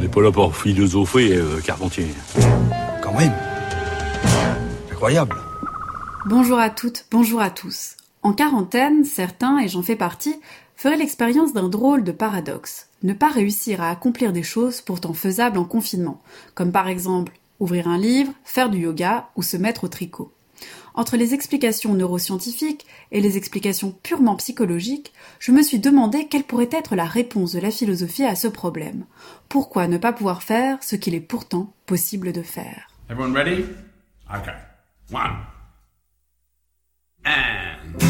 pas là pour philosopher, Carpentier. Quand même. Incroyable. Bonjour à toutes, bonjour à tous. En quarantaine, certains, et j'en fais partie, feraient l'expérience d'un drôle de paradoxe. Ne pas réussir à accomplir des choses pourtant faisables en confinement, comme par exemple ouvrir un livre, faire du yoga ou se mettre au tricot. Entre les explications neuroscientifiques et les explications purement psychologiques, je me suis demandé quelle pourrait être la réponse de la philosophie à ce problème. Pourquoi ne pas pouvoir faire ce qu'il est pourtant possible de faire? Everyone ready? Okay. 1. And...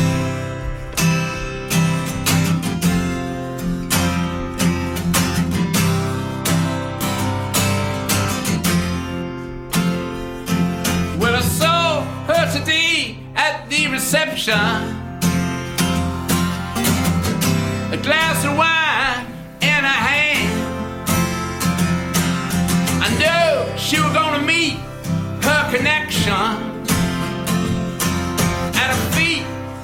Well, I saw her today at the reception. A glass of wine in her hand. I knew she was gonna meet her connection. At her feet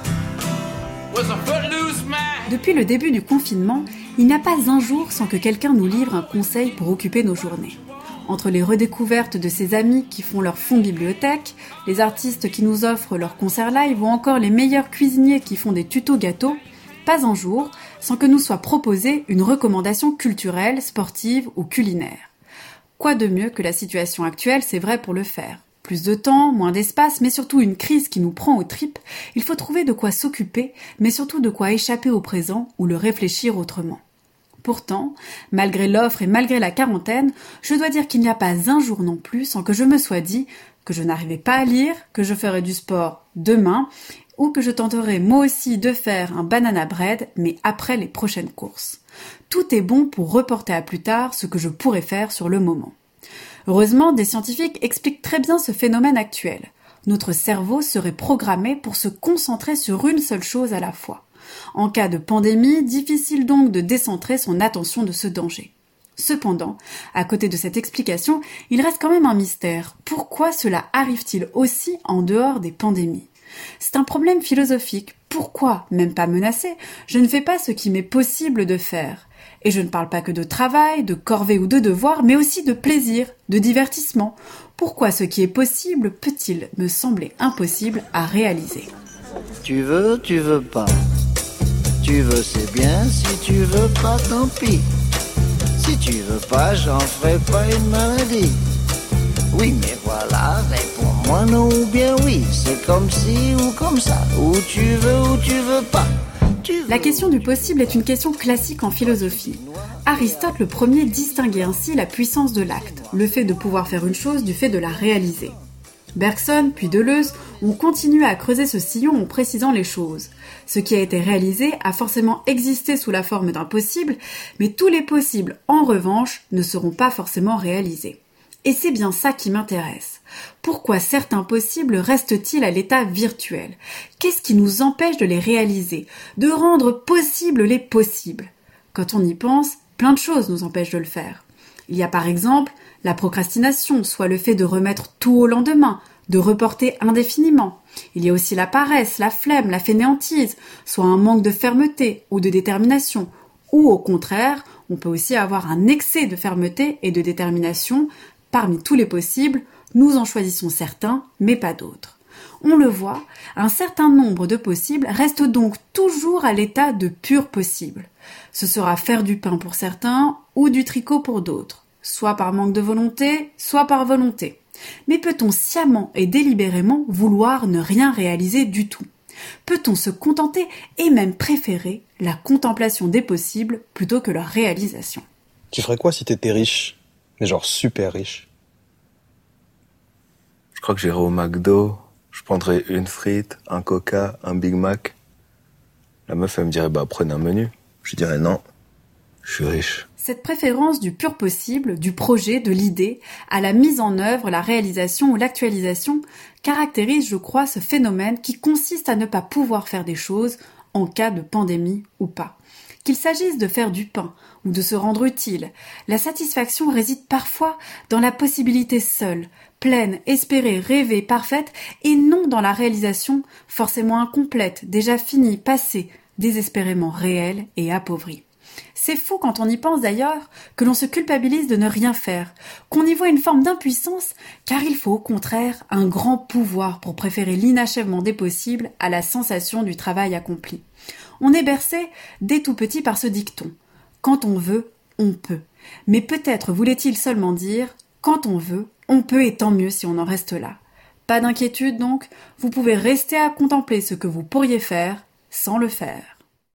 was a footloose man. Depuis le début du confinement, il n'y a pas un jour sans que quelqu'un nous livre un conseil pour occuper nos journées. Entre les redécouvertes de ses amis qui font leur fonds bibliothèque, les artistes qui nous offrent leurs concerts live ou encore les meilleurs cuisiniers qui font des tutos gâteaux, pas un jour sans que nous soit proposée une recommandation culturelle, sportive ou culinaire. Quoi de mieux que la situation actuelle, c'est vrai pour le faire. Plus de temps, moins d'espace, mais surtout une crise qui nous prend aux tripes, il faut trouver de quoi s'occuper, mais surtout de quoi échapper au présent ou le réfléchir autrement. Pourtant, malgré l'offre et malgré la quarantaine, je dois dire qu'il n'y a pas un jour non plus sans que je me sois dit que je n'arrivais pas à lire, que je ferais du sport demain, ou que je tenterais moi aussi de faire un banana bread, mais après les prochaines courses. Tout est bon pour reporter à plus tard ce que je pourrais faire sur le moment. Heureusement, des scientifiques expliquent très bien ce phénomène actuel. Notre cerveau serait programmé pour se concentrer sur une seule chose à la fois. En cas de pandémie, difficile donc de décentrer son attention de ce danger. Cependant, à côté de cette explication, il reste quand même un mystère. Pourquoi cela arrive-t-il aussi en dehors des pandémies ? C'est un problème philosophique. Pourquoi, même pas menacé, je ne fais pas ce qui m'est possible de faire ? Et je ne parle pas que de travail, de corvée ou de devoir, mais aussi de plaisir, de divertissement. Pourquoi ce qui est possible peut-il me sembler impossible à réaliser ? Tu veux pas. Tu veux, c'est bien, si tu veux pas, tant pis. Si tu veux pas, j'en ferai pas une maladie. Oui, mais voilà, réponds-moi non ou bien oui. C'est comme ci ou comme ça, ou tu veux pas. La question du possible est une question classique en philosophie. Aristote le premier distinguait ainsi la puissance de l'acte, le fait de pouvoir faire une chose du fait de la réaliser. Bergson, puis Deleuze, ont continué à creuser ce sillon en précisant les choses. Ce qui a été réalisé a forcément existé sous la forme d'un possible, mais tous les possibles, en revanche, ne seront pas forcément réalisés. Et c'est bien ça qui m'intéresse. Pourquoi certains possibles restent-ils à l'état virtuel ? Qu'est-ce qui nous empêche de les réaliser, de rendre possibles les possibles ? Quand on y pense, plein de choses nous empêchent de le faire. Il y a par exemple la procrastination, soit le fait de remettre tout au lendemain, de reporter indéfiniment. Il y a aussi la paresse, la flemme, la fainéantise, soit un manque de fermeté ou de détermination. Ou au contraire, on peut aussi avoir un excès de fermeté et de détermination. Parmi tous les possibles, nous en choisissons certains, mais pas d'autres. On le voit, un certain nombre de possibles restent donc toujours à l'état de pur possible. Ce sera faire du pain pour certains ou du tricot pour d'autres. Soit par manque de volonté, soit par volonté. Mais peut-on sciemment et délibérément vouloir ne rien réaliser du tout ? Peut-on se contenter et même préférer la contemplation des possibles plutôt que leur réalisation ? Tu ferais quoi si t'étais riche ? Mais genre super riche ? Je crois que j'irais au McDo, je prendrais une frite, un Coca, un Big Mac. La meuf, elle me dirait, prenez un menu. Je dirais non, je suis riche. Cette préférence du pur possible, du projet, de l'idée, à la mise en œuvre, la réalisation ou l'actualisation, caractérise, je crois, ce phénomène qui consiste à ne pas pouvoir faire des choses en cas de pandémie ou pas. Qu'il s'agisse de faire du pain ou de se rendre utile, la satisfaction réside parfois dans la possibilité seule, pleine, espérée, rêvée, parfaite, et non dans la réalisation forcément incomplète, déjà finie, passée, désespérément réelle et appauvrie. C'est fou quand on y pense d'ailleurs, que l'on se culpabilise de ne rien faire, qu'on y voit une forme d'impuissance, car il faut au contraire un grand pouvoir pour préférer l'inachèvement des possibles à la sensation du travail accompli. On est bercé dès tout petit par ce dicton. Quand on veut, on peut. Mais peut-être voulait-il seulement dire, quand on veut, on peut et tant mieux si on en reste là. Pas d'inquiétude donc, vous pouvez rester à contempler ce que vous pourriez faire sans le faire.